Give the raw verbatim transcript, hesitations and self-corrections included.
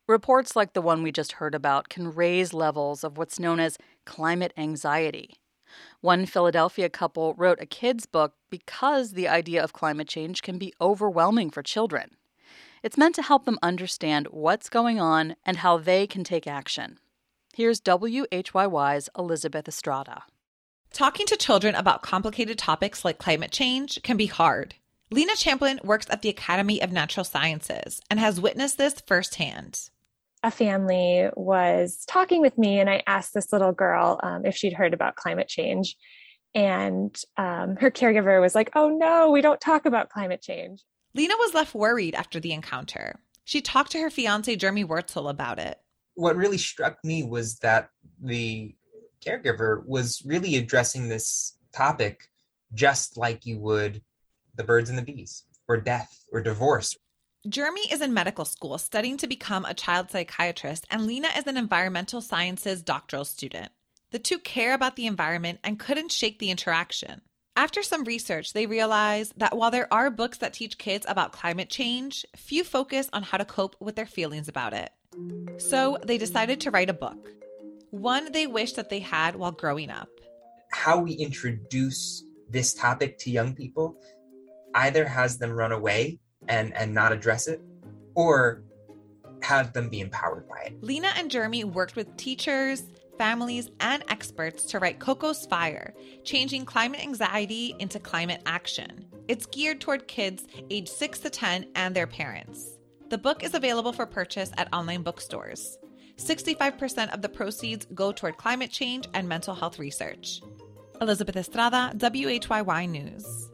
Reports like the one we just heard about can raise levels of what's known as climate anxiety. One Philadelphia couple wrote a kids' book because the idea of climate change can be overwhelming for children. It's meant to help them understand what's going on and how they can take action. Here's W H Y Y's Elizabeth Estrada. Talking to children about complicated topics like climate change can be hard. Lena Champlin works at the Academy of Natural Sciences and has witnessed this firsthand. A family was talking with me, and I asked this little girl um, if she'd heard about climate change. And um, her caregiver was like, oh no, we don't talk about climate change. Lena was left worried after the encounter. She talked to her fiance, Jeremy Wurtzel, about it. What really struck me was that the caregiver was really addressing this topic just like you would the birds and the bees, or death, or divorce. Jeremy is in medical school studying to become a child psychiatrist, and Lena is an environmental sciences doctoral student. The two care about the environment and couldn't shake the interaction. After some research, they realized that while there are books that teach kids about climate change, few focus on how to cope with their feelings about it. So they decided to write a book, one they wished that they had while growing up. How we introduce this topic to young people either has them run away and, and not address it, or have them be empowered by it. Lena and Jeremy worked with teachers, families, and experts to write Coco's Fire, changing climate anxiety into climate action. It's geared toward kids aged six to ten and their parents. The book is available for purchase at online bookstores. sixty-five percent of the proceeds go toward climate change and mental health research. Elizabeth Estrada, W H Y Y News.